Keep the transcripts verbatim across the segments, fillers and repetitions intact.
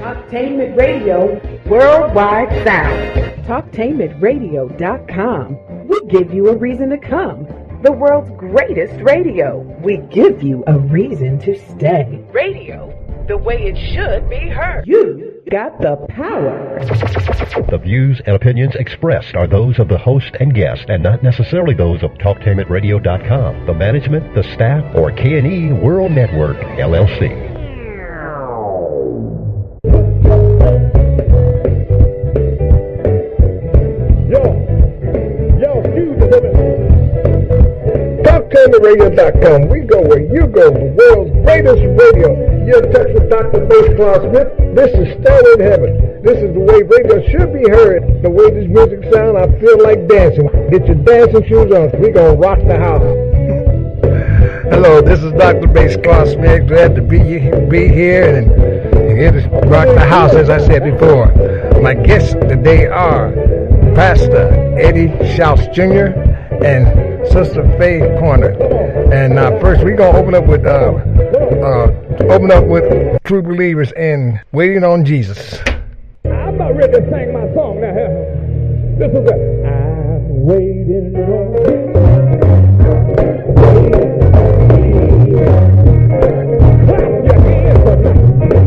Talktainment Radio Worldwide Sound. Talktainment Radio dot com. We give you a reason to come. The world's greatest radio. We give you a reason to stay. Radio, the way it should be heard. You got the power. The views and opinions expressed are those of the host and guest and not necessarily those of Talktainment Radio dot com, the management, the staff, or K and E World Network, L L C. Yo, yo, excuse me, baby. Talktainment Radio dot com. We go where you go, the world's greatest radio. You're in touch with Doctor Bass Claus Smith. This is Stairway to Heaven. This is the way radio should be heard. The way this music sounds, I feel like dancing. Get your dancing shoes on. We gonna rock the house. Hello, this is Doctor Bass Claus Smith. Glad to be be here and, and here to rock the house, as I said before. My guests today are Pastor Eddie Shouse Junior and Sister Faye Pointer. And uh, first, we're gonna open up with uh, uh, open up with True Believers in Waiting on Jesus. I'm about ready to sing my song now. This is it. I'm waiting on Jesus. Clap your hands for me.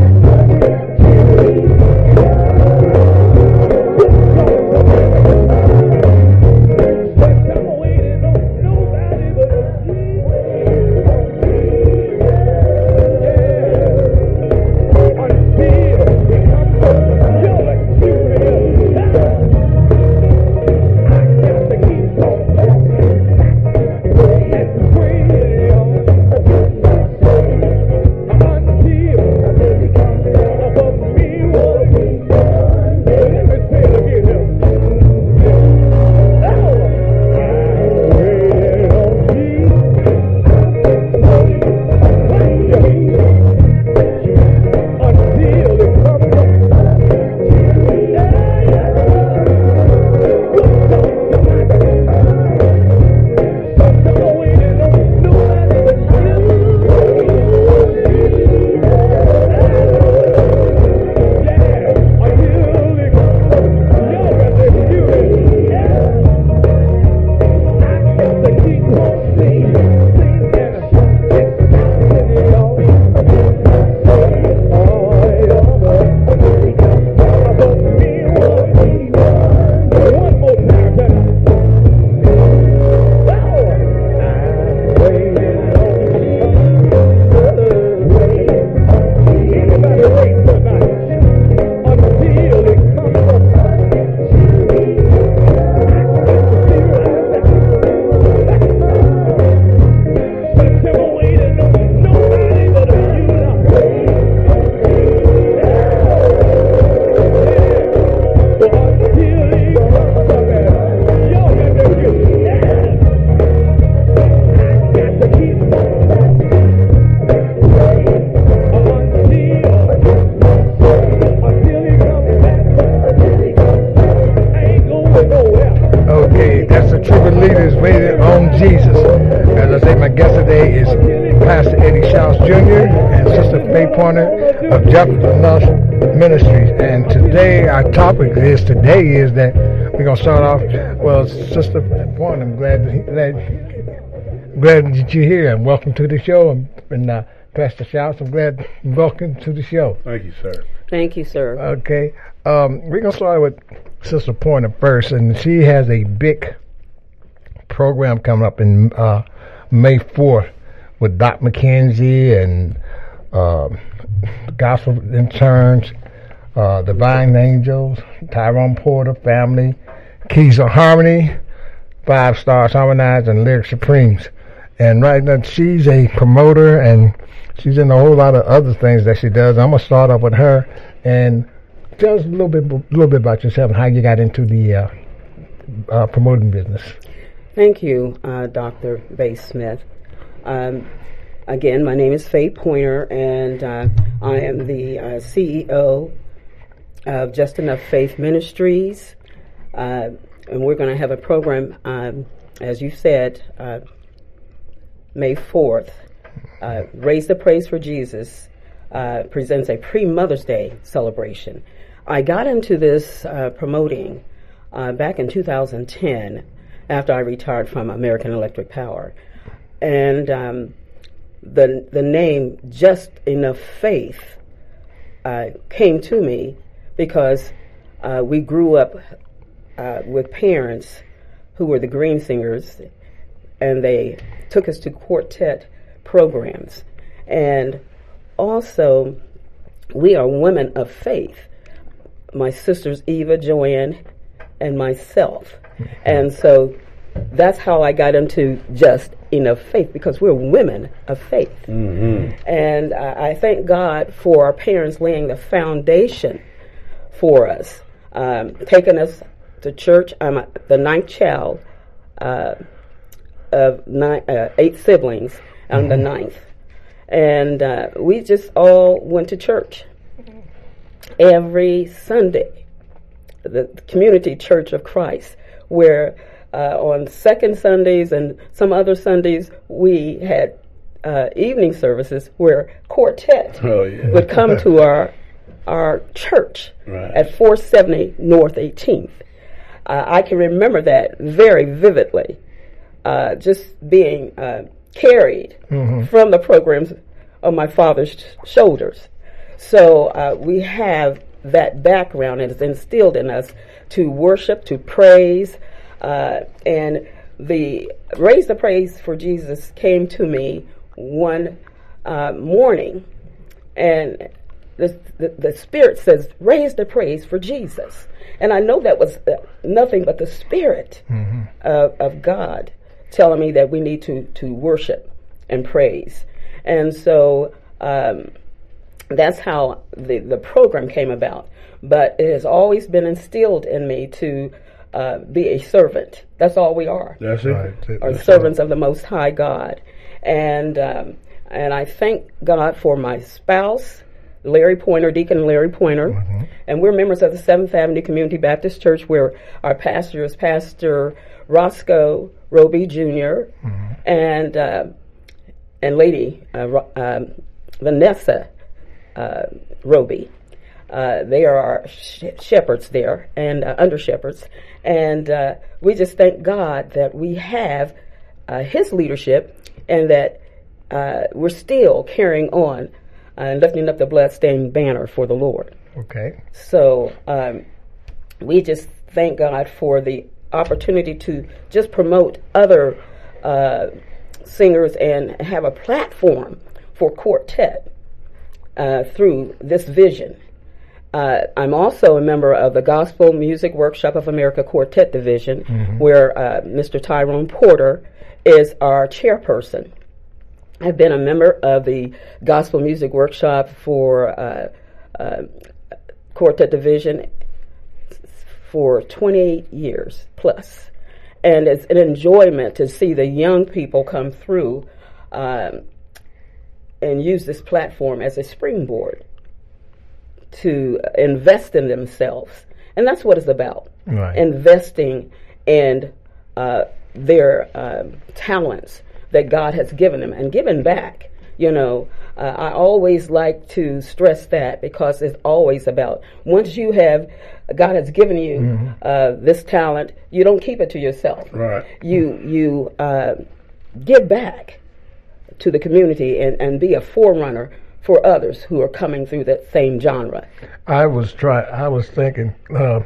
Of Jefferson Love Ministries, and today our topic is today is that we're gonna start off. Well, Sister Pointer, I'm glad glad glad that you're here, and welcome to the show. And, and uh, Pastor Shouse, I'm glad welcome to the show. Thank you, sir. Thank you, sir. Okay, um, we're gonna start with Sister Pointer first, and she has a big program coming up in uh, May fourth with Doc McKenzie and. Uh, Gospel Interns, uh, Divine Angels, Tyrone Porter Family, Keys of Harmony, Five Stars Harmonized, and Lyric Supremes. And right now, she's a promoter, and she's in a whole lot of other things that she does. I'm gonna start off with her, and tell us a little bit, a little bit about yourself and how you got into the uh, uh, promoting business. Thank you, uh, Doctor Bass Smith. Um, Again, my name is Faye Pointer, and uh, I am the uh, C E O of Just Enough Faith Ministries. Uh, and we're going to have a program, um, as you said, uh, May fourth, uh, Raise the Praise for Jesus. uh, presents a pre-Mother's Day celebration. I got into this uh, promoting uh, back in two thousand ten after I retired from American Electric Power. And um, the the name Just Enough Faith uh, came to me because uh, we grew up uh, with parents who were the Green Singers, and they took us to quartet programs. And also, we are women of faith. My sisters Eva, Joanne, and myself. And so that's how I got into Just Enough Faith, because we're women of faith. Mm-hmm. And uh, I thank God for our parents laying the foundation for us, um, taking us to church. I'm a, the ninth child uh, of nine, uh, eight siblings. I'm mm-hmm. the ninth. And uh, we just all went to church every Sunday, the Community Church of Christ, where uh, on second Sundays and some other Sundays we had uh, evening services where quartet oh, yeah. would come to our our church right. at four seventy North eighteenth. Uh, I can remember that very vividly, uh, just being uh, carried mm-hmm. from the programs on my father's sh- shoulders. So uh, we have that background, and it's instilled in us to worship, to praise, uh, and the Raise the Praise for Jesus came to me one uh, morning, and the, the, the Spirit says, raise the praise for Jesus. And I know that was uh, nothing but the Spirit mm-hmm. of, of God telling me that we need to, to worship and praise. And so um, that's how the, the program came about. But it has always been instilled in me to uh, be a servant. That's all we are. That's it. Right. Are servants of the Most High God. And um, and I thank God for my spouse, Larry Pointer, Deacon Larry Pointer. Mm-hmm. And we're members of the Seventh Avenue Community Baptist Church, where our pastor is Pastor Roscoe Roby Junior Mm-hmm. and uh, and Lady uh, um, Vanessa uh, Roby. Uh, they are our sh- shepherds there and uh, under shepherds, and uh, we just thank God that we have uh, His leadership, and that uh, we're still carrying on and lifting up the bloodstained banner for the Lord. Okay. So um, we just thank God for the opportunity to just promote other uh, singers and have a platform for quartet uh, through this vision. Uh, I'm also a member of the Gospel Music Workshop of America Quartet Division, mm-hmm. where uh, Mister Tyrone Porter is our chairperson. I've been a member of the Gospel Music Workshop for uh, uh, Quartet Division for twenty-eight years plus. And it's an enjoyment to see the young people come through um, and use this platform as a springboard to invest in themselves. And that's what it's about. Right. Investing in uh, their um, talents that God has given them and given back. You know, uh, I always like to stress that, because it's always about, once you have, God has given you mm-hmm. uh, this talent, you don't keep it to yourself. Right. You, you uh, give back to the community and, and be a forerunner for others who are coming through that same genre. I was try. I was thinking uh,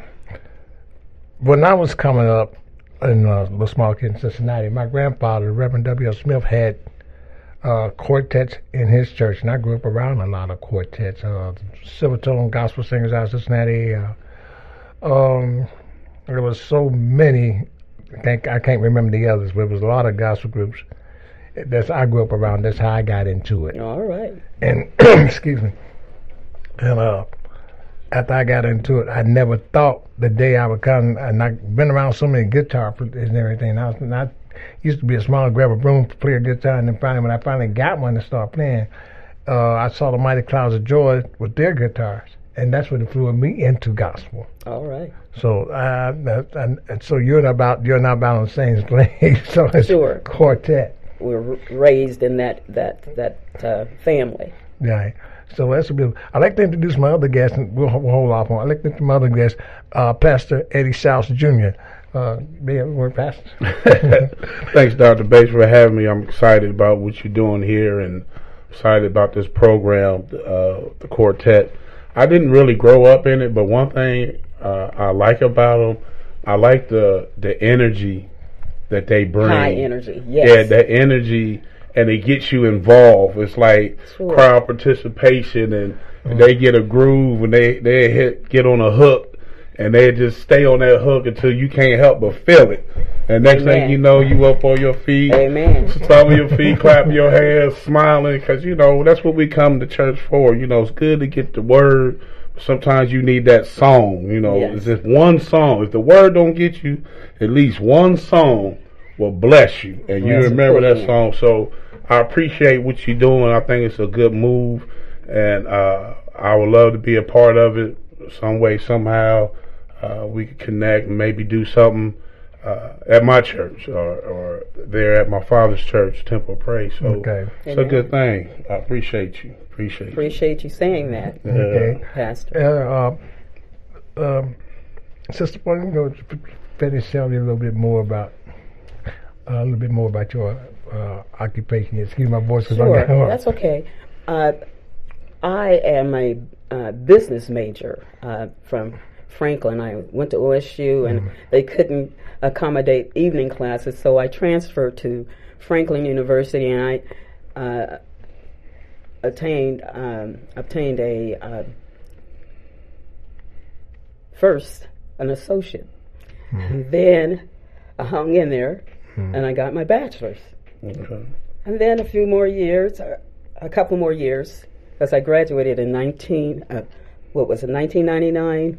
when I was coming up in uh, the small kid in Cincinnati, my grandfather, Reverend W L Smith, had uh, quartets in his church, and I grew up around a lot of quartets. Uh, Silvertone Gospel Singers out of Cincinnati. Uh, um, there was so many. I can't, I can't remember the others, but there was a lot of gospel groups. That's I grew up around. That's how I got into it. All right. And excuse me. And uh, after I got into it, I never thought the day I would come. And I've been around so many guitars and everything. I, was, and I used to be a small, grab a broom, play a guitar, and then finally, when I finally got one to start playing, uh, I saw the Mighty Clouds of Joy with their guitars, and that's what flew me into gospel. All right. So, uh, and, and so you're not about you're not about on the same plane. So it's sure. Quartet. We're raised in that that that uh, family. Yeah. So that's a bit. I'd like to introduce my other guest, and we'll, we'll hold off on. I'd like to introduce my other guest, uh, Pastor Eddie South Junior Uh, may I word, Pastor? Thanks, Doctor Bates, for having me. I'm excited about what you're doing here and excited about this program, uh, the quartet. I didn't really grow up in it, but one thing uh, I like about them, I like the the energy that they bring. High energy, yes. Yeah, that energy, and it gets you involved. It's like sure. crowd participation, and mm-hmm. they get a groove, and they, they hit, get on a hook, and they just stay on that hook until you can't help but feel it. And next Amen. thing you know, you up on your feet, Amen. stomp your feet, clap your hands, smiling, because, you know, that's what we come to church for. You know, it's good to get the word. Sometimes you need that song, you know. Yes. It's just one song. If the word don't get you, at least one song will bless you, and you That's remember that important. song. So I appreciate what you're doing. I think it's a good move, and uh, I would love to be a part of it some way, somehow. Uh, we could connect and maybe do something uh, at my church or, or there at my father's church, Temple of Praise. So Okay. it's a good thing. I appreciate you. Appreciate you. Appreciate you saying that, Yeah. Okay. Pastor. Uh, uh, um, Sister, why don't you know, finish telling me a little bit more about uh, a little bit more about your uh, occupation. Excuse my voice, because Sure, I'm getting that's okay. Uh, I am a uh, business major uh, from Franklin. I went to O S U, and mm. they couldn't accommodate evening classes, so I transferred to Franklin University, and I uh, attained um, obtained a uh, first an associate. Mm. And then I hung in there, mm. and I got my bachelor's. Okay. And then a few more years, uh, a couple more years, because I graduated in nineteen, uh, what was it, nineteen ninety-nine,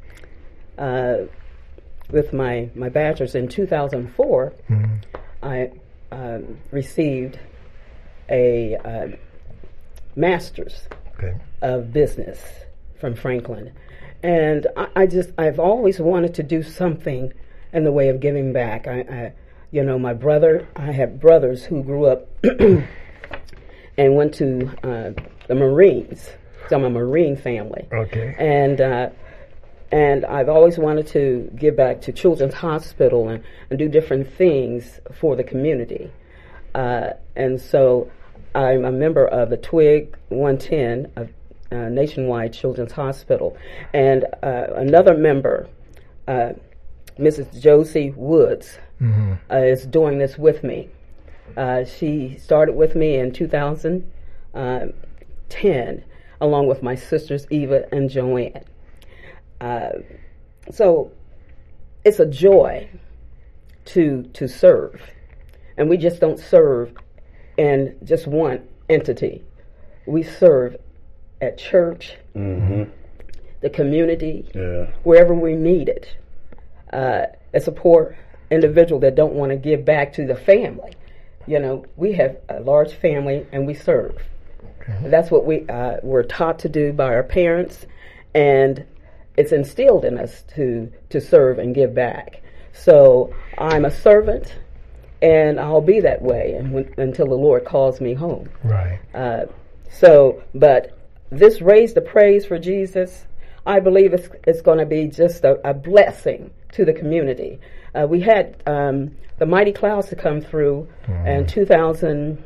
uh, with my, my bachelor's. In two thousand four, mm-hmm. I um, received a uh, master's okay. of business from Franklin. And I, I just, I've always wanted to do something in the way of giving back. I, I You know, my brother, I have brothers who grew up and went to uh, the Marines. So I'm a Marine family. Okay. And uh, and I've always wanted to give back to Children's Hospital and, and do different things for the community. Uh, and so I'm a member of the Twig one ten of uh, Nationwide Children's Hospital. And uh, another member, uh, Missus Josie Woods, Mm-hmm. Uh, is doing this with me. Uh, she started with me in two thousand ten, along with my sisters Eva and Joanne. Uh, so it's a joy to to serve, and we just don't serve in just one entity. We serve at church, mm-hmm. the community, yeah. wherever we need it. Uh, it's a poor individual that don't want to give back to the family. You know, we have a large family and we serve. Okay. That's what we uh, were taught to do by our parents, and it's instilled in us to to serve and give back. So I'm a servant, and I'll be that way and when, until the Lord calls me home. Right. Uh, so, but this Raise the Praise for Jesus, I believe it's it's going to be just a, a blessing to the community. Uh, we had um, the Mighty Clouds to come through mm. in two thousand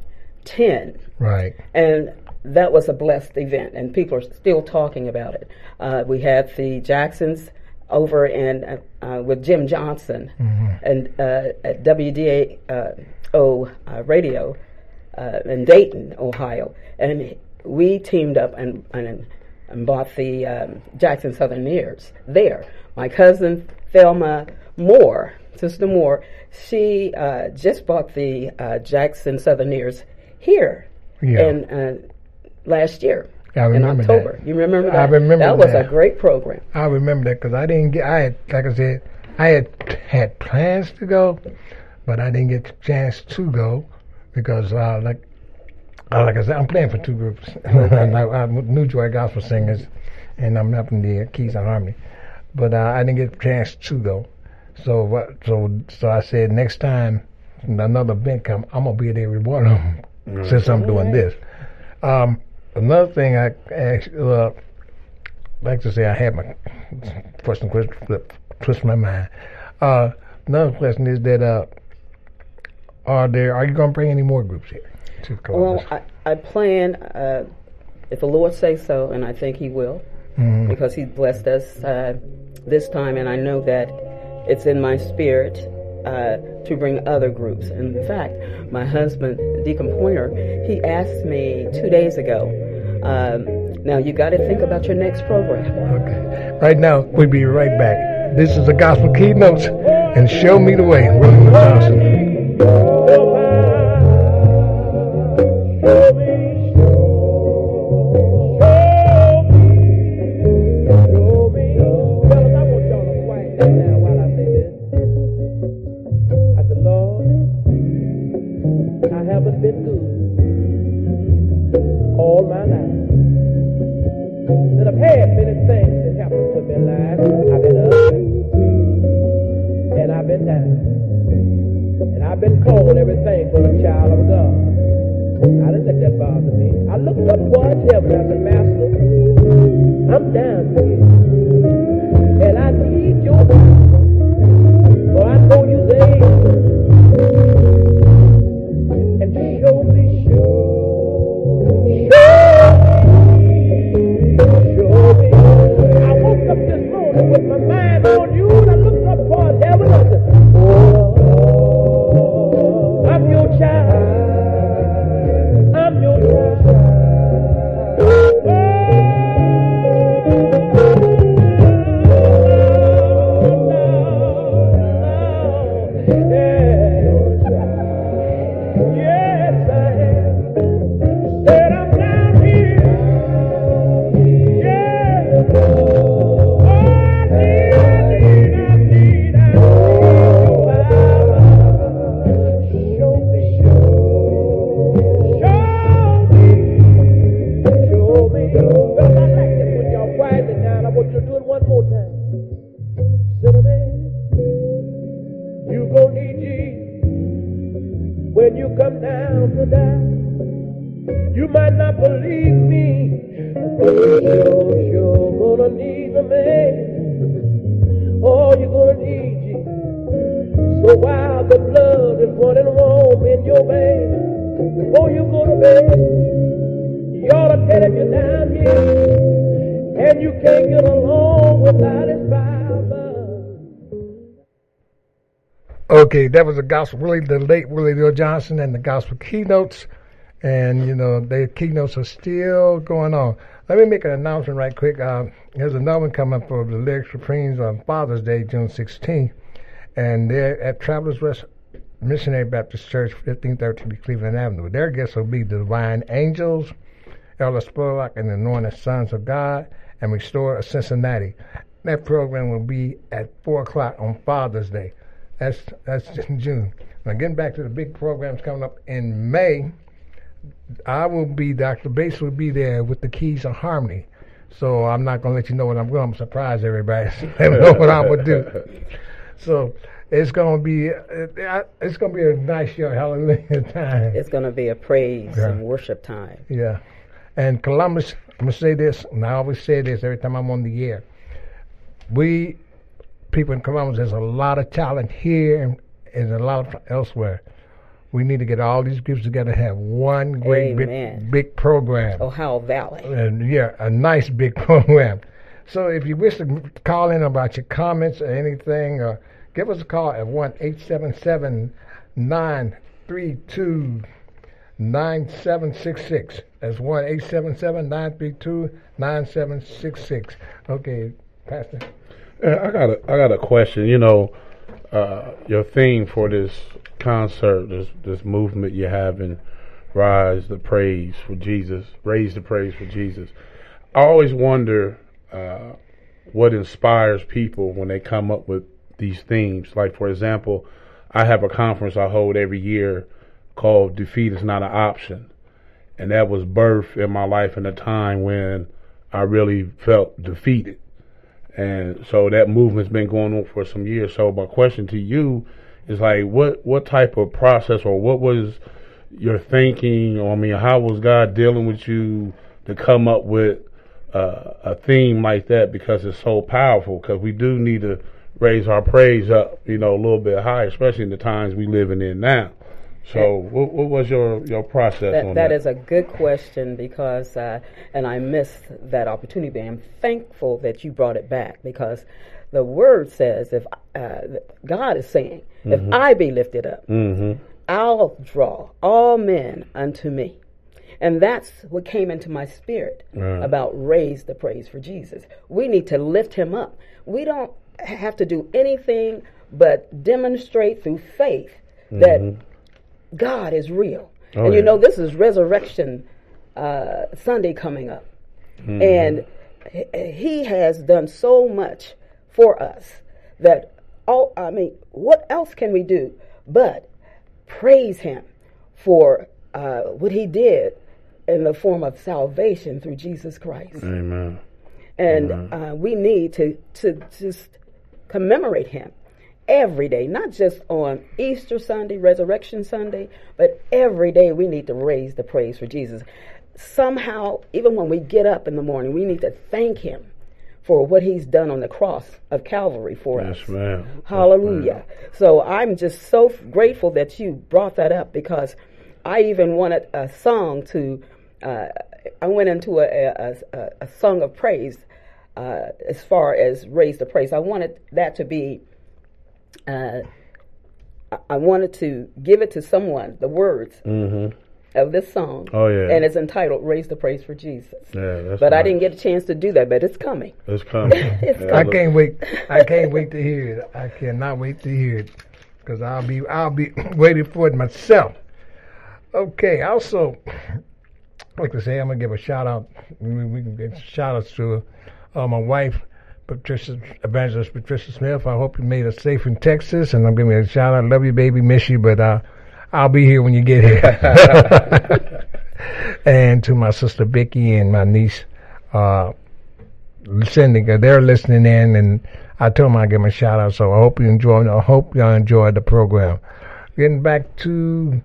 ten. Right. And that was a blessed event, and people are still talking about it. Uh, we had the Jacksons over in uh, uh, with Jim Johnson mm-hmm. and uh, at W D A O uh, radio uh, in Dayton, Ohio, and we teamed up and and, and bought the um, Jackson Southerneers there. My cousin Thelma Moore, Sister Moore, she uh, just bought the uh, Jackson Southerneers here yeah. in uh, last year I in October. That. You remember that? I remember that. That was a great program. I remember that because I didn't get, I had, like I said, I had had plans to go, but I didn't get the chance to go because, uh, like, uh, like I said, I'm playing for two groups. Okay. I'm New Joy Gospel Singers, and I'm up in the Keys and Harmony. But uh, I didn't get the chance to go. So what? So so I said next time another event come, I'm gonna be there with one of them mm-hmm. since I'm doing this. Um, another thing I ask, uh, like to say, I had my question flip, twist my mind. Uh, another question is that uh, are there? Are you going to bring any more groups here to Columbus? Well, I, I plan, uh, if the Lord says so, and I think He will, mm-hmm. because He blessed us uh, this time, and I know that it's in my spirit uh, to bring other groups. And in fact, my husband, Deacon Pointer, he asked me two days ago. Um, now you got to think about your next program. Okay. Right now, we'll be right back. This is the Gospel Keynotes and Show Me the Way, William Johnson. Show me. Okay, that was the gospel, Willie, the late Willie Neal Johnson, and the Gospel Keynotes, and you know the keynotes are still going on. Let me make an announcement right quick. Uh, there's another one coming up for the Lyric Supremes on Father's Day, June sixteenth, and they're at Travelers Rest Missionary Baptist Church, fifteen thirty Cleveland Avenue. Their guests will be the Divine Angels, Elder Spurlock, and the Anointed Sons of God, and Restorer of Cincinnati. That program will be at four o'clock on Father's Day. That's that's in June. Now, getting back to the big programs coming up in May, I will be, Doctor Bass will be there with the Keys of Harmony. So I'm not going to let you know what I'm going to surprise everybody. Let me know what I'm going to do. So it's going to be it's going to be a nice show, hallelujah time. It's going to be a praise yeah. and worship time. Yeah. And Columbus, I'm going to say this, and I always say this every time I'm on the air. We... people in Columbus, there's a lot of talent here and a lot of elsewhere. We need to get all these groups together and have one great big, big program. Ohio Valley. And yeah, a nice big program. So if you wish to call in about your comments or anything, uh, give us a call at one eight seven seven, nine three two, nine seven six six. That's one eight seven seven, nine three two, nine seven six six. Okay, Pastor. I got a, I got a question. You know, uh, your theme for this concert, this this movement you're having, Rise the Praise for Jesus, Raise the Praise for Jesus. I always wonder uh, what inspires people when they come up with these themes. Like, for example, I have a conference I hold every year called Defeat is Not an Option. And that was birthed in my life in a time when I really felt defeated. And so that movement's been going on for some years. So my question to you is like, what, what type of process or what was your thinking? Or I mean, how was God dealing with you to come up with uh, a theme like that because it's so powerful. Because we do need to raise our praise up, you know, a little bit higher, especially in the times we living in now. So, what, what was your, your process that, on that? That is a good question because, uh, and I missed that opportunity, but I'm thankful that you brought it back because the word says, if uh, God is saying, mm-hmm. if I be lifted up, mm-hmm. I'll draw all men unto me. And that's what came into my spirit right. about raise the praise for Jesus. We need to lift him up. We don't have to do anything but demonstrate through faith mm-hmm. that God is real. Oh, and you yeah. know, this is Resurrection uh, Sunday coming up. Mm-hmm. And he has done so much for us that, all, I mean, what else can we do but praise him for uh, what he did in the form of salvation through Jesus Christ. Amen. And Amen. Uh, we need to, to just commemorate him every day, not just on Easter Sunday, Resurrection Sunday, but every day we need to raise the praise for Jesus. Somehow, even when we get up in the morning, we need to thank him for what he's done on the cross of Calvary for yes, us. Ma'am. Hallelujah. Yes, ma'am. So I'm just so grateful that you brought that up because I even wanted a song to, uh, I went into a, a, a, a song of praise uh, as far as raise the praise. I wanted that to be Uh, I wanted to give it to someone, the words mm-hmm. of this song. Oh, yeah. And it's entitled Raise the Praise for Jesus. Yeah, that's but nice. I didn't get a chance to do that, but it's coming. It's coming. it's yeah, coming. I can't wait. I can't wait to hear it. I cannot wait to hear it because I'll be I'll be waiting for it myself. Okay. Also, like to say, I'm gonna give a shout out. We, we can get shout outs to uh, my wife, Patricia, Evangelist Patricia Smith. I hope you made it safe in Texas, and I'm giving you a shout out. Love you, baby, miss you, but uh, I'll be here when you get here. And to my sister Vicky and my niece, uh, sending, they're listening in, and I told them I'd give them a shout out. So I hope you enjoy. I hope y'all enjoyed the program. Getting back to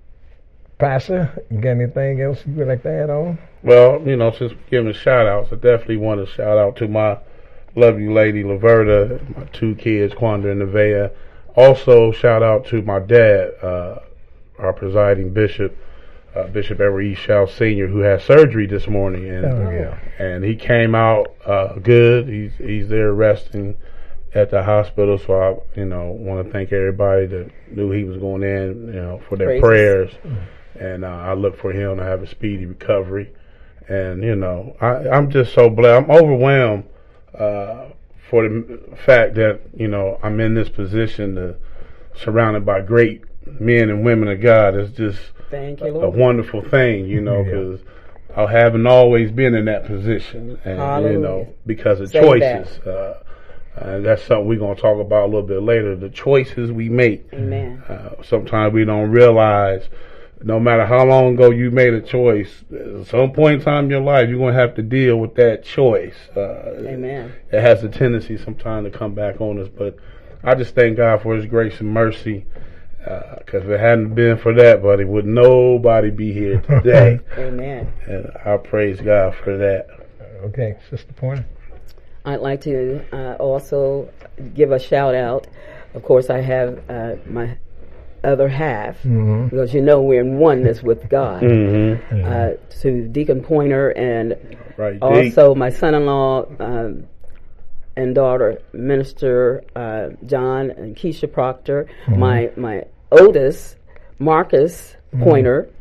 Pastor, you got anything else you would like to add on? Well, you know, since we're giving shout outs, I definitely want to shout out to my lovely lady, Laverta, my two kids, Quanda and Nevaeh. Also, shout out to my dad, uh, our presiding bishop, uh, Bishop Edward E. Shaw Senior, who had surgery this morning. And, oh, yeah. and he came out uh, good. He's he's there resting at the hospital. So I, you know, want to thank everybody that knew he was going in, you know, for their Praises. prayers. And uh, I look for him to have a speedy recovery. And, you know, I, I'm just so blessed. I'm overwhelmed uh, for the fact that, you know, I'm in this position to surrounded by great men and women of God. It's just Thank you, a, Lord. a wonderful thing, you know, Yeah. because I haven't always been in that position. And, Hallelujah. you know, because of Say choices. Uh, and that's something we're going to talk about a little bit later. The choices we make. Amen. Uh, sometimes we don't realize, no matter how long ago you made a choice, at some point in time in your life, you're going to have to deal with that choice. Uh, Amen. It has a tendency sometimes to come back on us. But I just thank God for his grace and mercy. Because uh, if it hadn't been for that, buddy, would nobody be here today. Amen. And I praise God for that. Okay, Sister Pointer. I'd like to uh, also give a shout out. Of course, I have uh, my other half, mm-hmm. because you know we're in oneness with God. Mm-hmm. Uh, to Deacon Pointer and right, also my son-in-law um, and daughter, Minister uh, John and Keisha Proctor, mm-hmm. my my oldest, Marcus mm-hmm. Pointer,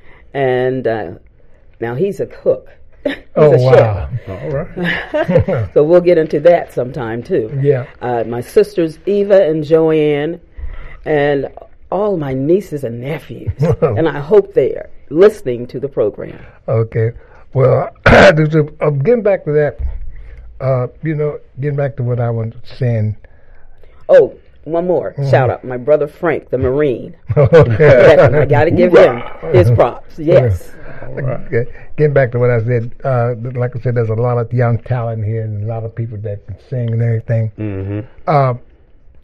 and uh, now he's a cook. He's oh, a wow. chef. All right. So we'll get into that sometime, too. Yeah. Uh, my sisters, Eva and Joanne, and all my nieces and nephews. And I hope they are listening to the program. Okay. Well, uh, getting back to that, uh, you know, getting back to what I was saying. Oh, one more mm-hmm. shout out. My brother Frank, the Marine. Okay. I got to give him his props. Yes. Right. Getting back to what I said, uh, like I said, there's a lot of young talent here and a lot of people that can sing and everything. Mm-hmm. Uh,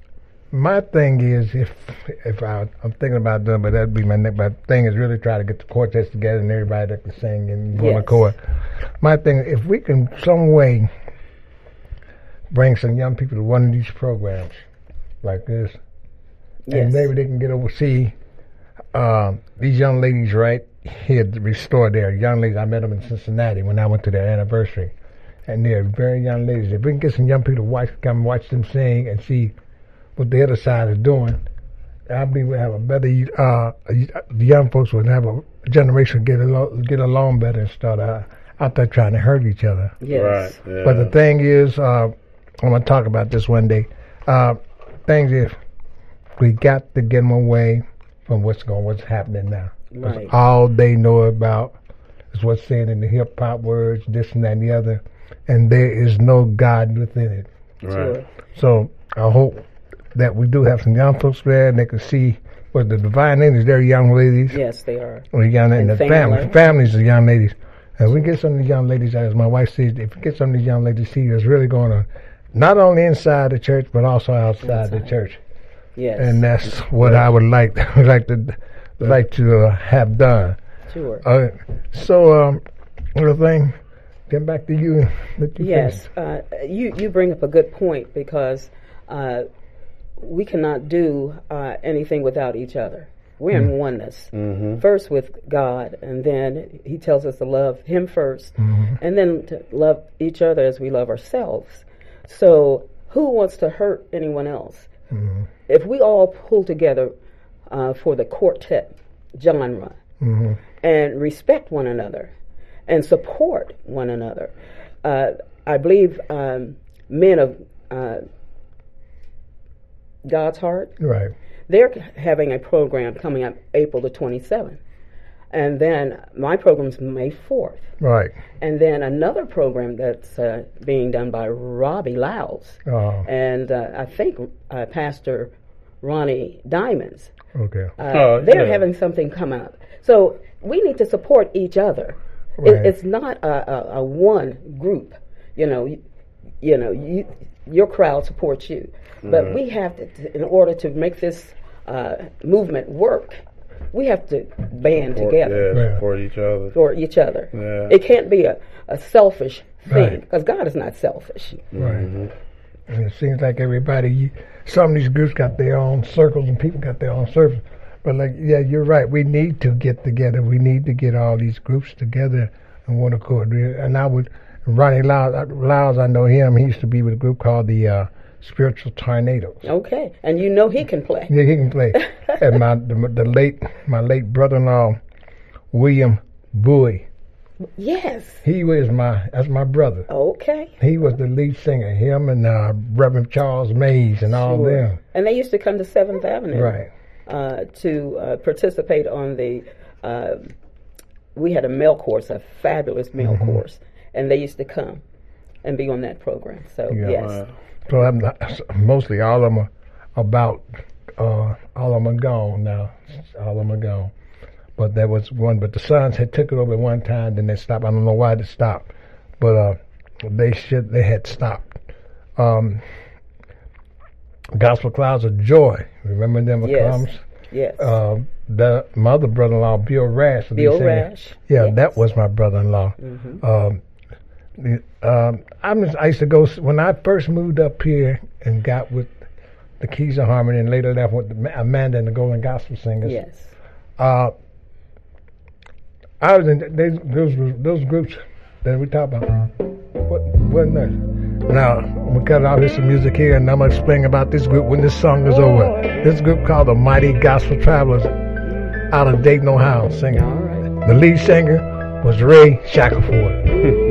my thing is, if if I, I'm thinking about doing, but that'd be my next. My thing is really try to get the quartets together and everybody that can sing and go on the chord. My thing, if we can some way bring some young people to one of these programs like this, yes. and maybe they can get over see uh, these young ladies right here at the Restore. There, young ladies. I met them in Cincinnati when I went to their anniversary, and they're very young ladies. If we can get some young people to watch, come watch them sing and see what the other side is doing, I believe we'll have a better, uh, the young folks will have a generation get along, get along better instead of out there trying to hurt each other. Yes. Right. Yeah. But the thing is, uh, I'm going to talk about this one day. Uh, things is, we got to get them away from what's going, what's happening now. Right. All they know about is what's said in the hip hop words, this and that and the other, and there is no God within it. Right. Sure. So I hope that we do have some young folks there and they can see what the divine ladies, they're young ladies. Yes, they are. Or young, and, and the family. family, families of young ladies. And we get some of these young ladies, as my wife says, if we get some of these young ladies see what's really going on, not only inside the church, but also outside, outside. the church. Yes. And that's what I would like, like to, like to uh, have done. Sure. Uh, so, um, little thing, getting back to you. you yes, uh, you, you bring up a good point because uh, we cannot do uh, anything without each other. We're mm-hmm. in oneness. Mm-hmm. First with God, and then He tells us to love Him first, mm-hmm. and then to love each other as we love ourselves. So who wants to hurt anyone else? Mm-hmm. If we all pull together uh, for the quartet genre mm-hmm. and respect one another and support one another, uh, I believe um, men of uh, God's heart, right? They're having a program coming up April the twenty-seventh. And then my program's May fourth. Right. And then another program that's uh, being done by Robbie Lyles. Oh. And uh, I think uh, Pastor Ronnie Diamonds. Okay. Uh, oh, they're yeah. having something come up. So we need to support each other. Right. It, it's not a, a, a one group. You know, you, you know, you, your crowd supports you. But mm-hmm. we have to, in order to make this uh, movement work, we have to band support, together. Yeah, support each other. For each other. Yeah. It can't be a, a selfish thing, because right. God is not selfish. Right. Mm-hmm. And it seems like everybody, you, some of these groups got their own circles and people got their own circles. But like, yeah, you're right. We need to get together. We need to get all these groups together in one accord. And I would, Ronnie Lyles, Lyles, I know him. He used to be with a group called the uh, Spiritual Tornadoes. Okay, and you know he can play. Yeah, he can play. And my the, the late my late brother-in-law, William Bowie. Yes. He was my that's my brother. Okay. He was the lead singer. Him and uh, Reverend Charles Mays and all sure. them. And they used to come to Seventh Avenue, right, uh, to uh, participate on the. Uh, we had a male course, a fabulous male mm-hmm. course, and they used to come and be on that program. So yeah. yes. Wow. So I'm not, mostly all of them are about, uh, all of them are gone now. All of them are gone. But there was one, but the Sons had took it over at one time, then they stopped. I don't know why they stopped, but uh, they should, they had stopped. Um, Gospel Clouds of Joy, remember them? Yes. Comes? Yes. Uh, the, my other brother-in-law, Bill Rash. Bill Rash. Yeah, yes. that was my brother-in-law. Mm-hmm. Um, Um, I, was, I used to go when I first moved up here and got with the Keys of Harmony, and later left with the, Amanda and the Golden Gospel Singers. Yes. Uh, I was in they, those those groups that we talk about. What wasn't there? Now I'm gonna cut out some music here, and I'm gonna explain about this group when this song is over. This group called the Mighty Gospel Travelers, out of Dayton, Ohio, singing. All right. The lead singer was Ray Shackelford.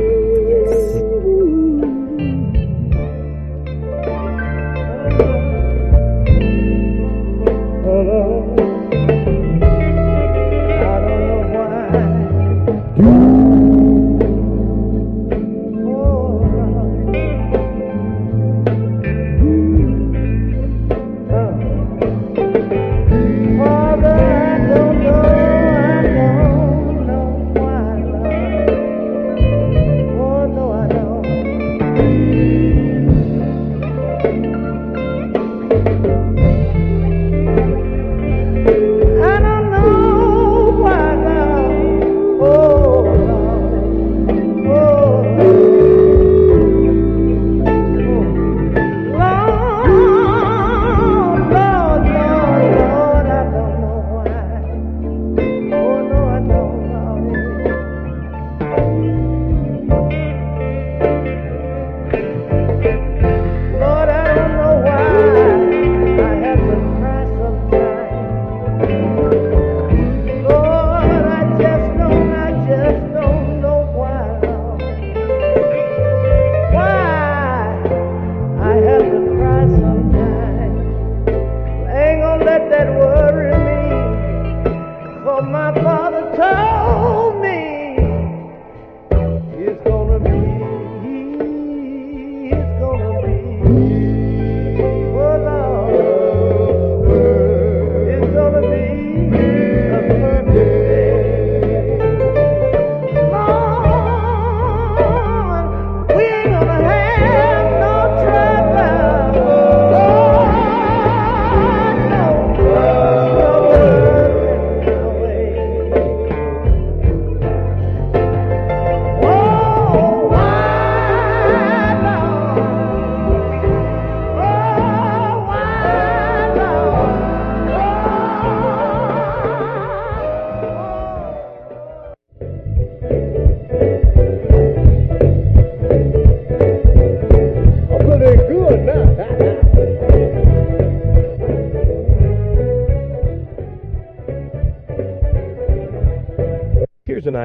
Father, I don't know, I don't know why.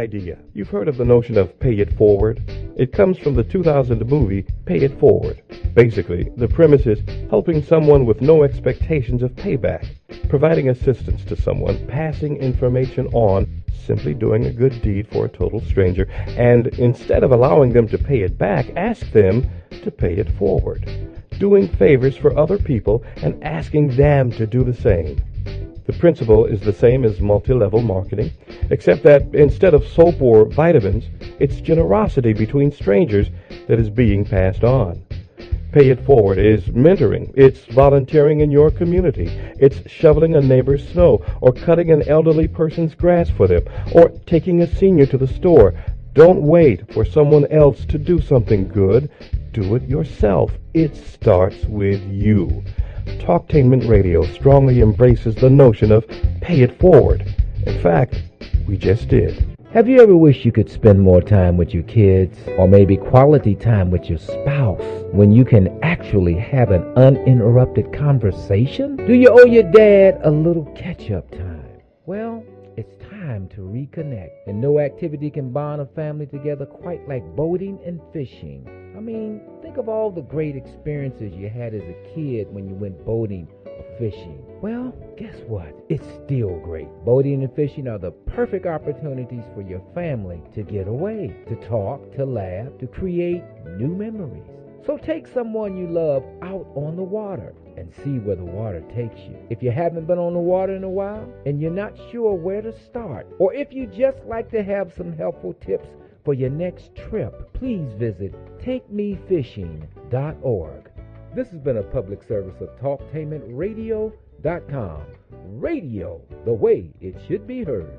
idea. You've heard of the notion of pay it forward? It comes from the two thousand movie Pay It Forward. Basically, the premise is helping someone with no expectations of payback, providing assistance to someone, passing information on, simply doing a good deed for a total stranger, and instead of allowing them to pay it back, ask them to pay it forward. Doing favors for other people and asking them to do the same. The principle is the same as multi-level marketing, except that instead of soap or vitamins, it's generosity between strangers that is being passed on. Pay It Forward is mentoring. It's volunteering in your community. It's shoveling a neighbor's snow, or cutting an elderly person's grass for them, or taking a senior to the store. Don't wait for someone else to do something good. Do it yourself. It starts with you. Talktainment Radio strongly embraces the notion of pay it forward. In fact, we just did. Have you ever wished you could spend more time with your kids, or maybe quality time with your spouse, when you can actually have an uninterrupted conversation? Do you owe your dad a little catch-up time? Well, it's time to reconnect, and no activity can bond a family together quite like boating and fishing. I mean, think of all the great experiences you had as a kid when you went boating or fishing. Well, guess what? It's still great. Boating and fishing are the perfect opportunities for your family to get away, to talk, to laugh, to create new memories. So take someone you love out on the water and see where the water takes you. If you haven't been on the water in a while and you're not sure where to start, or if you just like to have some helpful tips for your next trip, please visit take me fishing dot org. This has been a public service of talktainment radio dot com. Radio, the way it should be heard.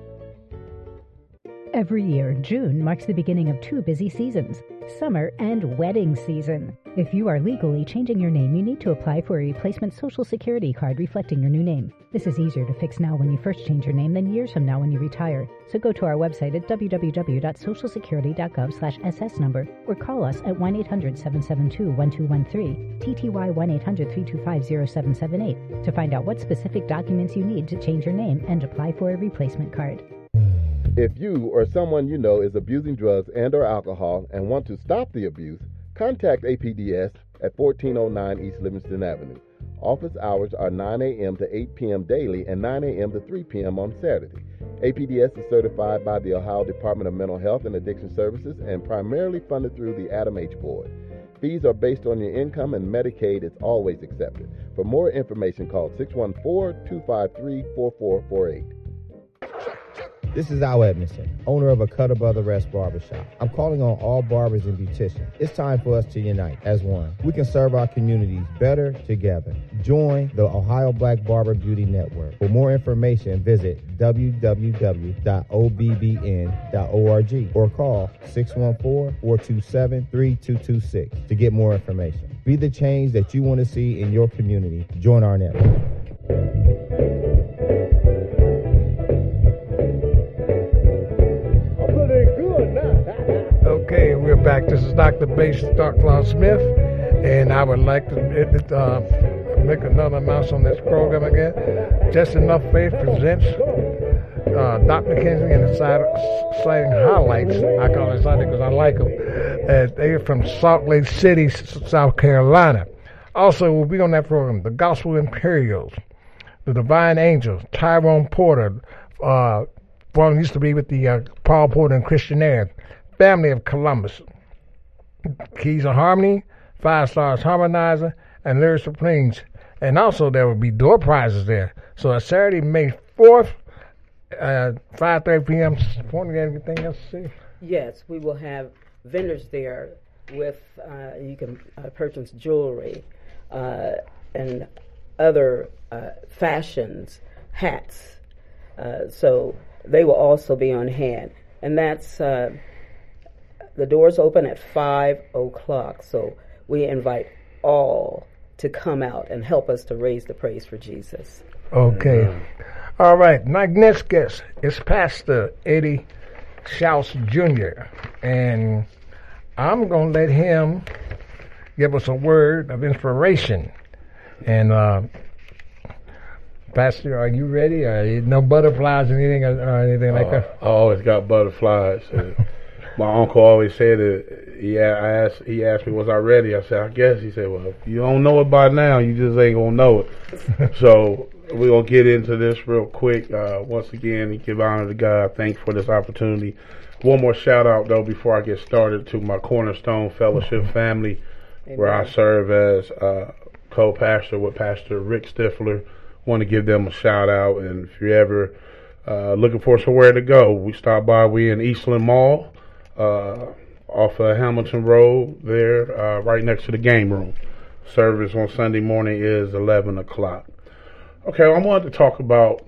Every year, June marks the beginning of two busy seasons, summer and wedding season. If you are legally changing your name, you need to apply for a replacement Social Security card reflecting your new name. This is easier to fix now when you first change your name than years from now when you retire. So go to our website at w w w dot social security dot gov slash s s number or call us at one eight hundred seven seven two one two one three, T T Y one eight hundred three two five zero seven seven eight, to find out what specific documents you need to change your name and apply for a replacement card. If you or someone you know is abusing drugs and or alcohol and want to stop the abuse, contact A P D S at fourteen oh nine East Livingston Avenue. Office hours are nine a.m. to eight p.m. daily and nine a.m. to three p.m. on Saturday. A P D S is certified by the Ohio Department of Mental Health and Addiction Services and primarily funded through the Adam H. Board. Fees are based on your income and Medicaid is always accepted. For more information, call six one four, two five three, four four four eight. This is Al Edmondson, owner of a Cutter Brother Rest Barbershop. I'm calling on all barbers and beauticians. It's time for us to unite as one. We can serve our communities better together. Join the Ohio Black Barber Beauty Network. For more information, visit w w w dot o b b n dot org or call six one four, four two seven, three two two six to get more information. Be the change that you want to see in your community. Join our network. Okay, we're back. This is Doctor Bass, Doctor Claus Smith, and I would like to uh, make another announcement on this program again. Just Enough Faith presents uh, Doctor McKenzie and the Exciting Highlights. I call it exciting because I like them. Uh, they're from Salt Lake City, South Carolina. Also, we'll be on that program, the Gospel Imperials, the Divine Angels, Tyrone Porter, uh, one used to be with the uh, Paul Porter and Christian Air, Family of Columbus, Keys of Harmony, Five Stars Harmonizer, and Lyric Supremes. And also there will be door prizes there. So on Saturday, May fourth, uh, five thirty p.m. Anything else to see? Yes, we will have vendors there with, uh, you can uh, purchase jewelry uh, and other uh, fashions, hats. Uh, so they will also be on hand. And that's... Uh, The doors open at five o'clock, so we invite all to come out and help us to raise the praise for Jesus. Okay. Amen. All right. My next guest is Pastor Eddie Schaus Junior And I'm going to let him give us a word of inspiration. And uh, Pastor, are you ready? Are you, no butterflies or anything or, or anything like uh, that? I always got butterflies. My uncle always said that. He I asked. He asked me, "Was I ready?" I said, "I guess." He said, "Well, if you don't know it by now, you just ain't gonna know it." So we're gonna get into this real quick. Uh, once again, give honor to God. Thanks for this opportunity. One more shout out though before I get started to my Cornerstone Fellowship family, Amen. Where I serve as uh, co-pastor with Pastor Rick Stifler. Want to give them a shout out, and if you're ever uh, looking for somewhere to go, we stop by. We in Eastland Mall. Uh, off of Hamilton Road there, uh, right next to the game room. Service on Sunday morning is eleven o'clock. Okay, I wanted to talk about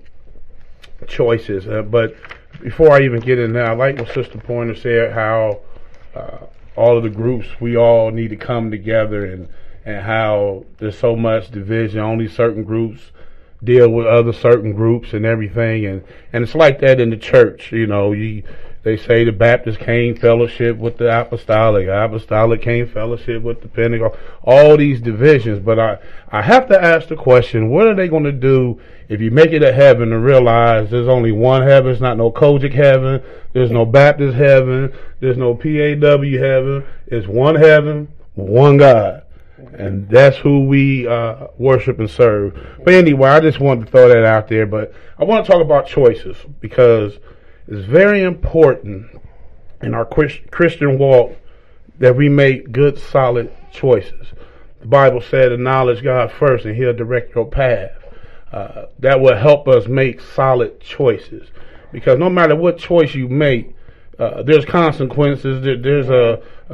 choices, uh, but before I even get in there, I like what Sister Pointer said, how uh, all of the groups, we all need to come together, and, and how there's so much division. Only certain groups deal with other certain groups and everything, and, and it's like that in the church. You know, you They say the Baptist can't fellowship with the Apostolic. Apostolic can't fellowship with the Pentecost. All these divisions. But I, I have to ask the question, what are they going to do if you make it to heaven and realize there's only one heaven? It's not no Kojic heaven. There's no Baptist heaven. There's no P A W heaven. It's one heaven, one God. And that's who we uh, worship and serve. But anyway, I just wanted to throw that out there. But I want to talk about choices, because it's very important in our Christian walk that we make good, solid choices. The Bible said, acknowledge God first and He'll direct your path. Uh, that will help us make solid choices. Because no matter what choice you make, uh, there's consequences. There, there's a, a,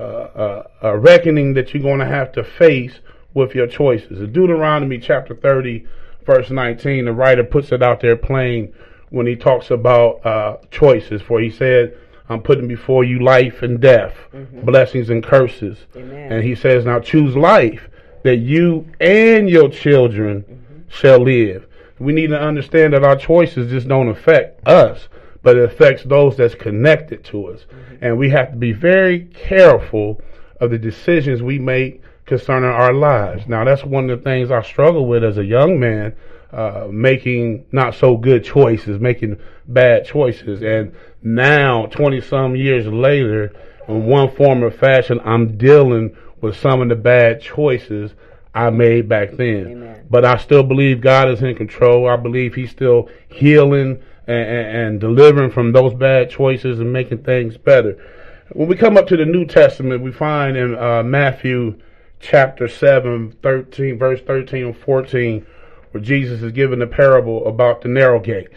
a, a reckoning that you're going to have to face with your choices. In Deuteronomy chapter thirty, verse nineteen, the writer puts it out there plain when he talks about uh, choices. For he said, I'm putting before you life and death, mm-hmm. blessings and curses. Amen. And he says, now choose life, that you and your children mm-hmm. shall live. We need to understand that our choices just don't affect us, but it affects those that's connected to us. Mm-hmm. And we have to be very careful of the decisions we make concerning our lives. Now, that's one of the things I struggle with as a young man, uh, making not so good choices, making bad choices. And now, twenty some years later, in one form or fashion, I'm dealing with some of the bad choices I made back then. Amen. But I still believe God is in control. I believe He's still healing and, and, and delivering from those bad choices and making things better. When we come up to the New Testament, we find in uh, Matthew chapter seven, thirteen, verse thirteen and fourteen, where Jesus is giving a parable about the narrow gates.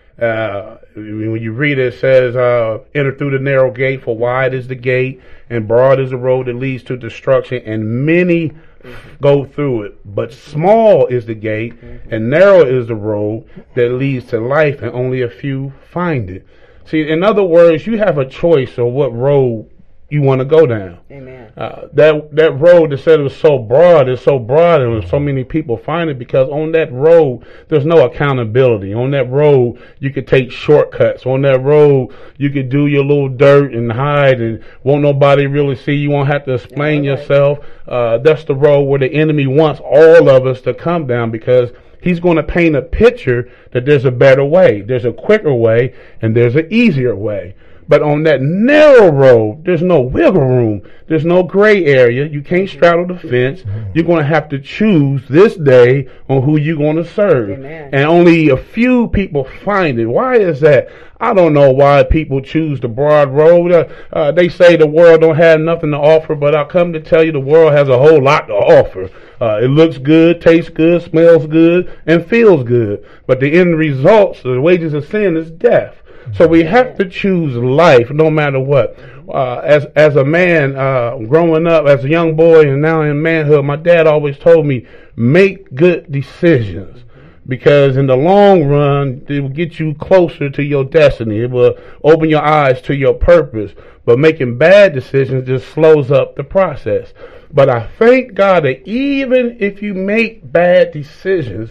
Uh, when you read it, it says, uh, enter through the narrow gate, for wide is the gate and broad is the road that leads to destruction, and many go through it. But small is the gate and narrow is the road that leads to life, and only a few find it. See, in other words, you have a choice of what road you want to go down. Amen. Uh, that that road that said it was so broad is so broad, and so many people find it because on that road there's no accountability. On that road you could take shortcuts. On that road you could do your little dirt and hide, and won't nobody really see. You won't have to explain yeah, right. yourself. Uh, that's the road where the enemy wants all of us to come down, because he's going to paint a picture that there's a better way, there's a quicker way, and there's an easier way. But on that narrow road, there's no wiggle room. There's no gray area. You can't straddle the fence. You're going to have to choose this day on who you're going to serve. Amen. And only a few people find it. Why is that? I don't know why people choose the broad road. Uh, uh, they say the world don't have nothing to offer, but I come to tell you the world has a whole lot to offer. Uh, it looks good, tastes good, smells good, and feels good. But the end results, the wages of sin, is death. So we have to choose life no matter what. Uh, as as a man, uh, growing up as a young boy and now in manhood, my dad always told me, make good decisions. Because in the long run, it will get you closer to your destiny. It will open your eyes to your purpose. But making bad decisions just slows up the process. But I thank God that even if you make bad decisions,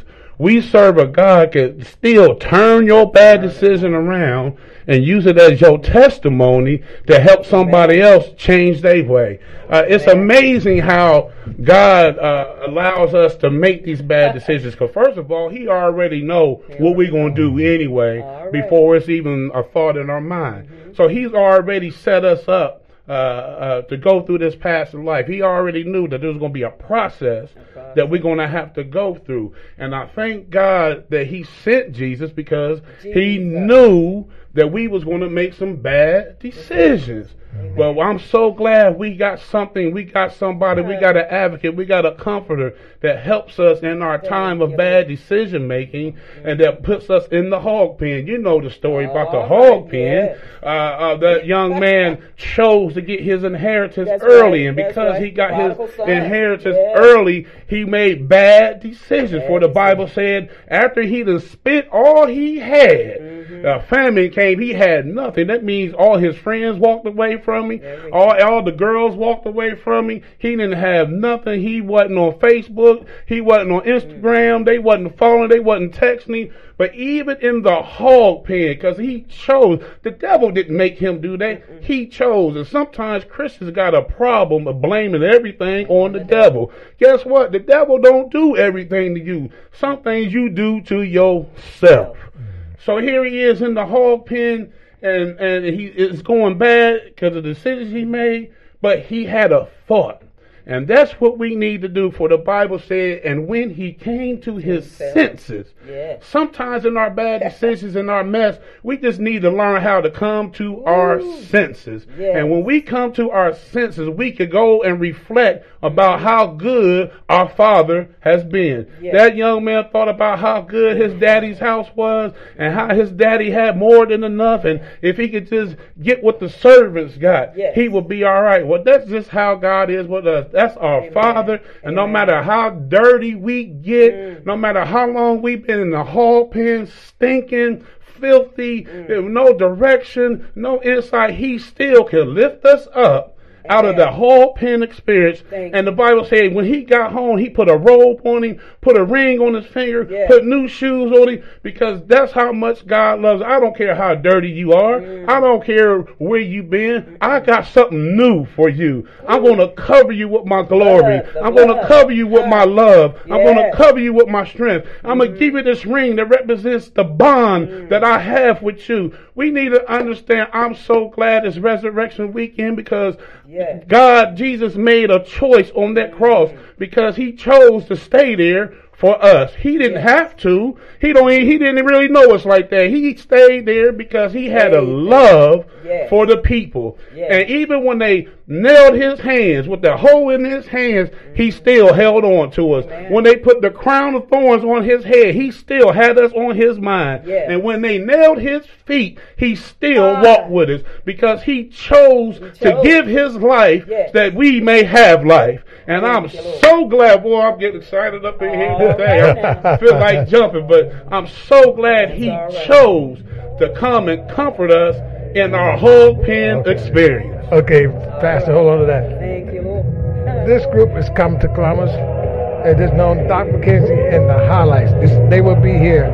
We serve a God that can still turn your bad decision around and use it as your testimony to help somebody else change their way. Uh, it's amazing how God uh, allows us to make these bad decisions. Because first of all, He already know what we're going to do anyway before it's even a thought in our mind. So He's already set us up Uh, uh, to go through this path in life. He already knew that there was going to be a process that we're going to have to go through. And I thank God that He sent Jesus because Jesus. He knew that we was going to make some bad decisions. Amen. Well, I'm so glad we got something, we got somebody, we got an advocate, we got a comforter that helps us in our time of bad decision making and that puts us in the hog pen. You know the story about the hog pen. Uh, uh, that young man chose to get his inheritance That's early, right. and because right. he got Prodigal his son. inheritance yeah. early, he made bad decisions. Bad For the Bible said, after he done spent all he had, mm-hmm. uh, famine came, he had nothing. That means all his friends walked away from me, all, all the girls walked away from me. He didn't have nothing. He wasn't on Facebook, he wasn't on Instagram, mm-hmm. they wasn't following, they wasn't texting. But even in the hog pen, because he chose, the devil didn't make him do that. Mm-hmm. He chose. And sometimes Christians got a problem of blaming everything on the devil. Guess what? The devil don't do everything to you. Some things you do to yourself. So here he is in the hog pen, and, and he is going bad because of the decisions he made, but he had a thought. And that's what we need to do, for the Bible said, and when he came to his senses, yes. sometimes in our bad decisions, in our mess, we just need to learn how to come to Ooh. our senses. Yes. And when we come to our senses, we can go and reflect about how good our Father has been. Yes. That young man thought about how good his daddy's house was and how his daddy had more than enough. And if he could just get what the servants got, yes. he would be all right. Well, that's just how God is with us. That's our Amen. Father. And Amen. no matter how dirty we get, mm. no matter how long we've been in the hog pen, stinking, filthy, mm. no direction, no insight, He still can lift us up out of the hog pen experience. Thank and the Bible said when he got home, he put a robe on him, put a ring on his finger, yes. put new shoes on him, because that's how much God loves. I don't care how dirty you are. Mm. I don't care where you've been. Mm-hmm. I got something new for you. Ooh. I'm going to cover you with my glory. Blood, I'm going to cover you with my love. Yeah. I'm going to cover you with my strength. Mm-hmm. I'm going to give you this ring that represents the bond mm. that I have with you. We need to understand, I'm so glad it's Resurrection Weekend, because yes. God, Jesus made a choice on that cross because He chose to stay there for us. He didn't yes. have to. He don't. He didn't really know us like that. He stayed there because He had a love yes. for the people. Yes. And even when they nailed His hands with the hole in His hands, mm-hmm. He still held on to us. Amen. When they put the crown of thorns on His head, He still had us on His mind. Yes. And when they nailed His feet, He still ah. walked with us because He chose, he chose. to give His life yes. that we may have life. And Thank I'm so glad, boy, I'm getting excited up in oh, here today. I feel like jumping, but I'm so glad That's He right. chose to come and comfort us in our hog pen okay. experience. Okay, Pastor, hold on to that. Thank you, Lord. This group is coming to Columbus. It is known Doctor McKenzie and the Highlights. This, they will be here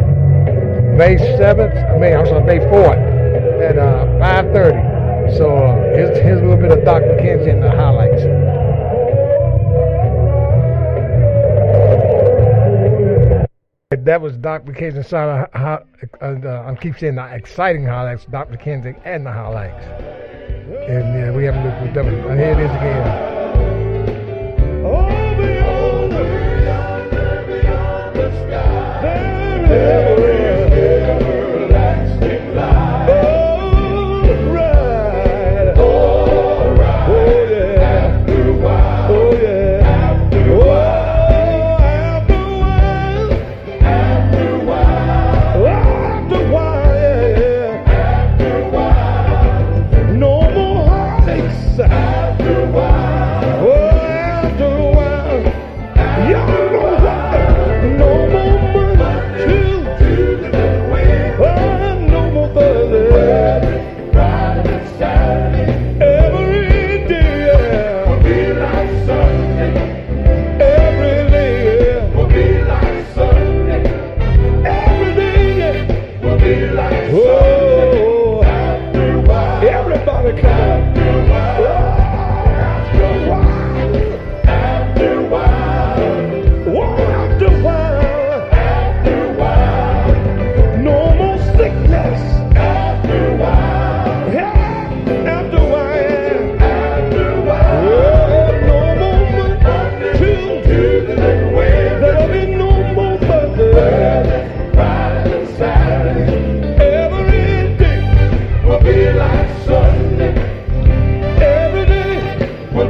May seventh, I mean, I'm sorry, May fourth at uh, five thirty. So uh, here's, here's a little bit of Doctor McKenzie and the Highlights. That was Doctor McKenzie and uh, uh, I keep saying the exciting highlights, Doctor McKenzie and the Highlights. And yeah, we haven't looked at them. And here it is again. Y'all know what? No more money to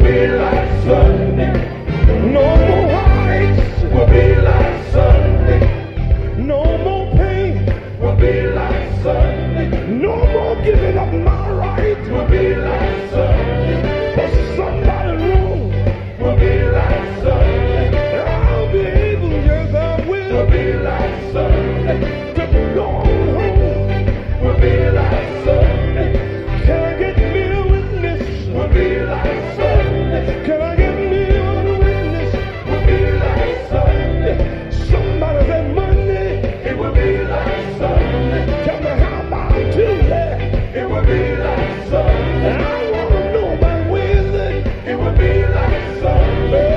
be like Sunday. No more heartaches. Will be like Sunday. No more pain. Will be like Sunday. No more giving up my rights. Will be like Sunday. For somebody wrong. Will be like Sunday. I'll be able, yes I will. Will be like Sunday. To go home. Will be like Sunday. Can I get me a witness? Will be like Sunday. Can I get me a witness? Will be like Sunday. Somebody said Monday. It will be like Sunday. Tell me how about Tuesday? It will be like Sunday. I wanna know about Wednesday. It will be like Sunday.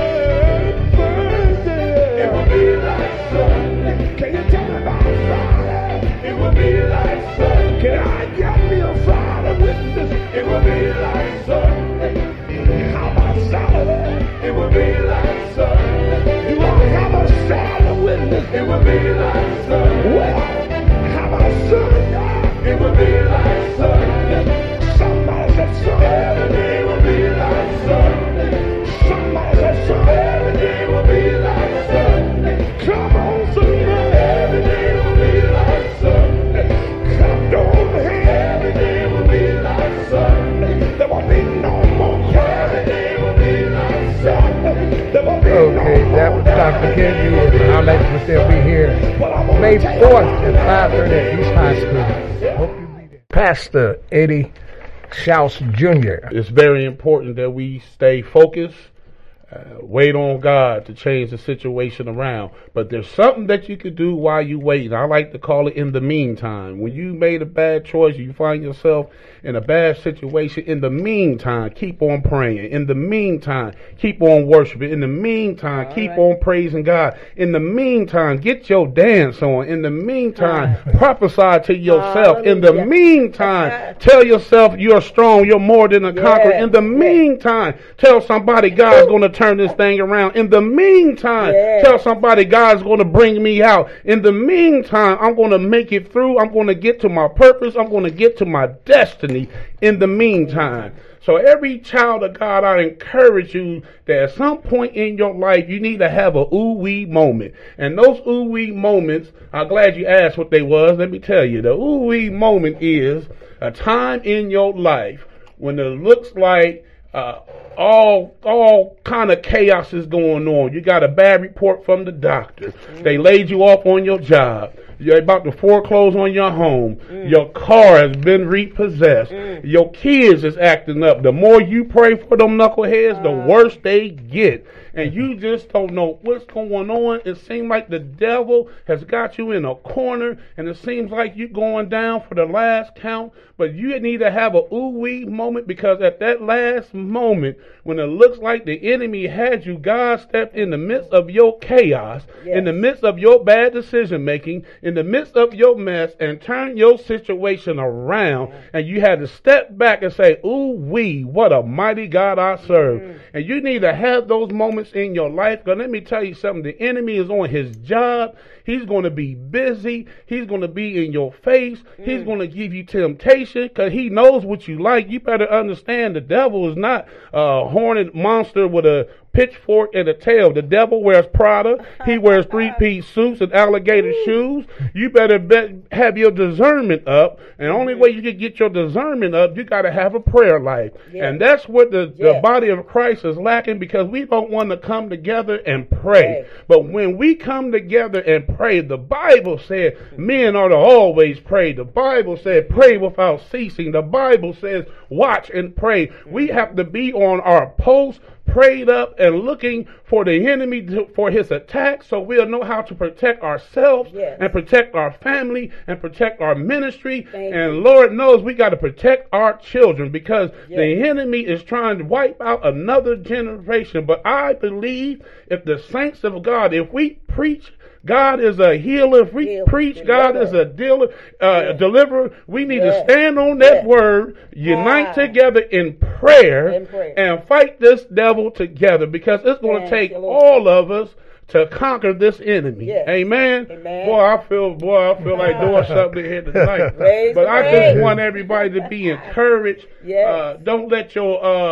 Thursday. It will be like Sunday. Can you tell me about Friday? It will be like Sunday. Can I get me a Friday witness? It will be like Sunday. How about Saturday? It will be like Sunday. Do I have a Saturday witness? It will be like Sunday. Well, how about Sunday? It will be like Sunday. Somebody said Sunday. Every day will be like Sunday. Somebody said Sunday. Every day will be like Sunday. Come on, somebody. Every day will be like Sunday. Come on, every day will be like Sunday. There will be no more. Every day will be like Sunday. There will be no more. Okay, that was Doctor Kenzie, and I'll let you still be here May fourth at five thirty at East High School. Hope you be there. Pastor Eddie Schaus Junior It's very important that we stay focused, uh, wait on God to change the situation around. But there's something that you could do while you wait. I like to call it in the meantime. When you made a bad choice, you find yourself in a bad situation. In the meantime, keep on praying. In the meantime, keep on worshiping. In the meantime, All keep right. on praising God. In the meantime, get your dance on. In the meantime, right. prophesy to yourself. Hallelujah. In the meantime, tell yourself you're strong. You're more than a conqueror. Yes. In the meantime, tell somebody God's going to turn this thing around. In the meantime, yes. tell somebody God's going to bring me out. In the meantime, I'm going to make it through. I'm going to get to my purpose. I'm going to get to my destiny. In the meantime. So every child of God, I encourage you that at some point in your life, you need to have a ooh-wee moment. And those ooh-wee moments, I'm glad you asked what they was. Let me tell you, the ooh-wee moment is a time in your life when it looks like uh, all all kind of chaos is going on. You got a bad report from the doctor. They laid you off on your job. You're about to foreclose on your home. Mm. Your car has been repossessed. Mm. Your kids is acting up. The more you pray for them knuckleheads, uh. the worse they get. And you just don't know what's going on. It seems like the devil has got you in a corner, and it seems like you're going down for the last count. But you need to have a ooh-wee moment, because at that last moment, when it looks like the enemy had you, God stepped in the midst of your chaos, yes. in the midst of your bad decision making, in the midst of your mess, and turned your situation around. Mm. And you had to step back and say, ooh-wee, what a mighty God I serve. Mm. And you need to have those moments in your life. Because let me tell you something, the enemy is on his job. He's going to be busy. He's going to be in your face. Mm. He's going to give you temptation because he knows what you like. You better understand the devil is not a horned monster with a pitchfork and a tail. The devil wears Prada. He wears three-piece suits and alligator Ooh. shoes. You better bet, have your discernment up. And the only way you can get your discernment up, you got to have a prayer life. Yes. And that's what the, yes. the body of Christ is lacking, because we don't want to come together and pray. Yes. But when we come together and pray, the Bible said men are to always pray. The Bible said pray without ceasing. The Bible says watch and pray. We have to be on our post, prayed up and looking for the enemy to, for his attacks, so we'll know how to protect ourselves yes. and protect our family and protect our ministry. Thank and you. Lord knows we got to protect our children, because yes. the enemy is trying to wipe out another generation. But I believe if the saints of God, if we preach God is a healer, if we Heal. preach God is a dealer, uh, yes. deliverer, we need yes. to stand on that yes. word, unite ah. together in prayer, in prayer, and fight this devil together, because it's going to take all of us to conquer this enemy. Yes. Amen? Amen. Boy, I feel, boy, I feel like doing something here tonight. Praise but I just want everybody to be encouraged. Yes. Uh, don't let your uh,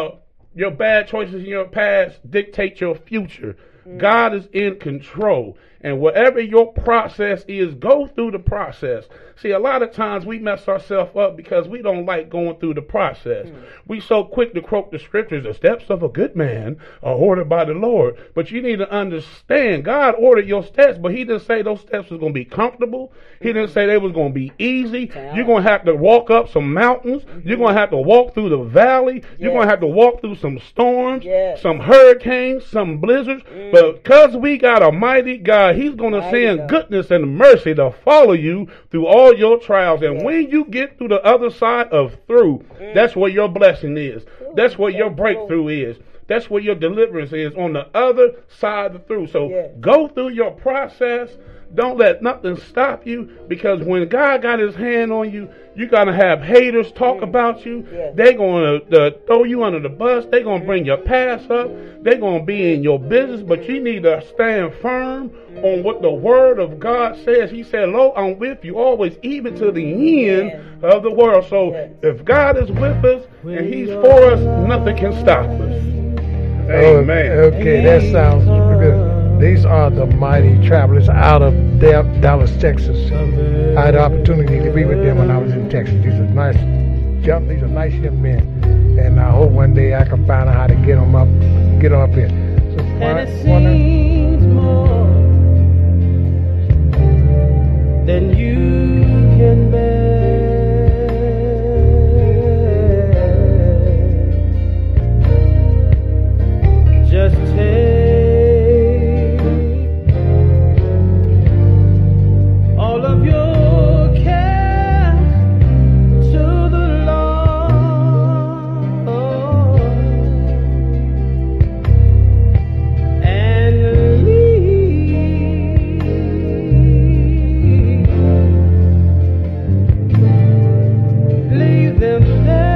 your bad choices in your past dictate your future. Mm. God is in control. And whatever your process is, go through the process. See, a lot of times we mess ourselves up because we don't like going through the process. Mm. We so quick to quote the scriptures, the steps of a good man are ordered by the Lord. But you need to understand, God ordered your steps, but he didn't say those steps was going to be comfortable. He mm-hmm. didn't say they was going to be easy. Yeah. You're going to have to walk up some mountains. Mm-hmm. You're going to have to walk through the valley. Yes. You're going to have to walk through some storms, yes. some hurricanes, some blizzards. Mm. But because we got a mighty God, he's going to send goodness and mercy to follow you through all your trials. And yeah. when you get through the other side of through, mm. that's where your blessing is. Ooh, that's where your breakthrough is. That's where your deliverance is, on the other side of through. So yeah. go through your process. Don't let nothing stop you, because when God got his hand on you, you're going to have haters talk mm. about you. Yeah. They're going to uh, throw you under the bus. They're going to bring your past up. They're going to be in your business, but you need to stand firm mm. on what the word of God says. He said, lo, I'm with you always, even to the end yeah. of the world. So yes. if God is with us and he's for us, nothing can stop us. Amen. Oh, okay, that sounds good. These are the mighty travelers out of Dallas, Texas. I had the opportunity to be with them when I was in Texas. These are nice, young, these are nice young men, and I hope one day I can find out how to get them up, get them up here. So, and it seems more than you can bear. Just take all of your care to the Lord, and leave, leave them there.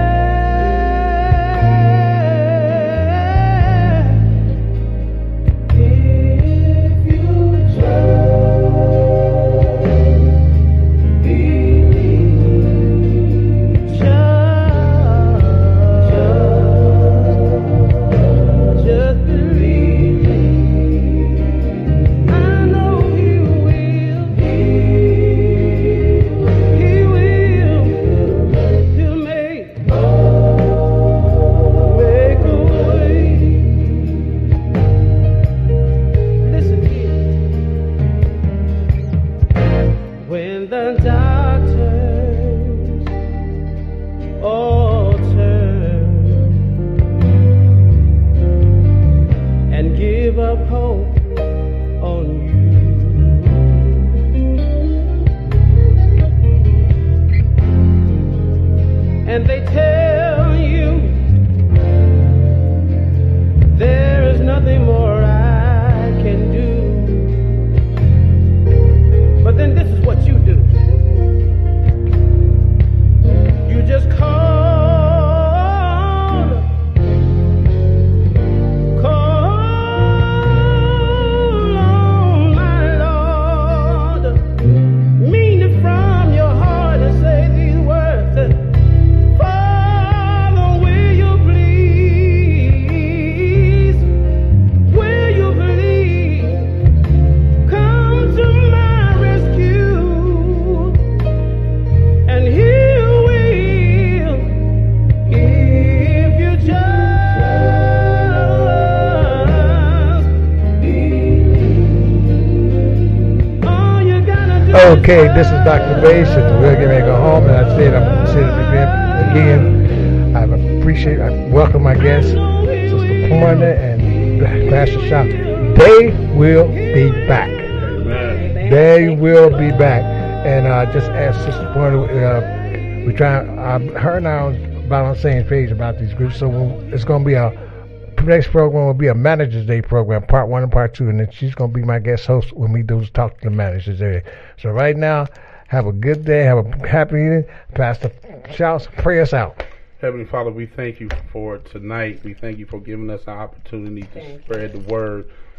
Okay, this is Doctor Bass, and we're going to go home. And I said, I'm saying it again. I appreciate, I welcome my guests, Sister Pointer and Pastor Shaw. They will be back. Amen. They will be back. And uh, just ask Sister Pointer, uh, we try. Uh, her and I are about on the same page about these groups, so we'll, it's going to be a. Next program will be a Manager's Day program, part one and part two, and then she's going to be my guest host when we do talk to the managers there. So right now, have a good day, have a happy evening. Pastor Shouts, pray us out. Heavenly Father, we thank you for tonight. We thank you for giving us an opportunity to spread the word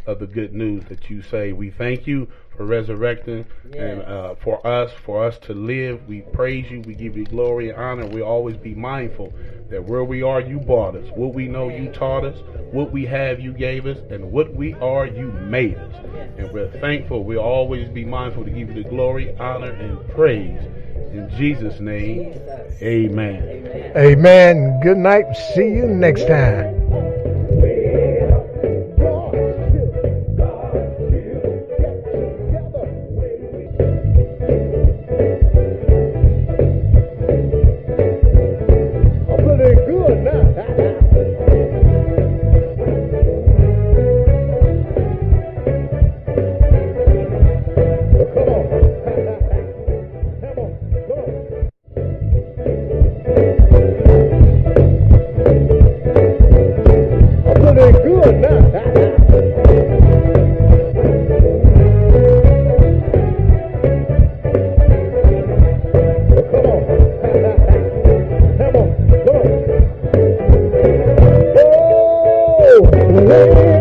of the good news that you say. We thank you for resurrecting Yes. and uh, for us, for us to live. We praise you. We give you glory and honor. We always be mindful that where we are, you brought us. What we know, you taught us. What we have, you gave us. And what we are, you made us. And we're thankful. We'll always be mindful to give you the glory, honor, and praise. In Jesus' name, amen. Amen. Good night. See you next time. Hey!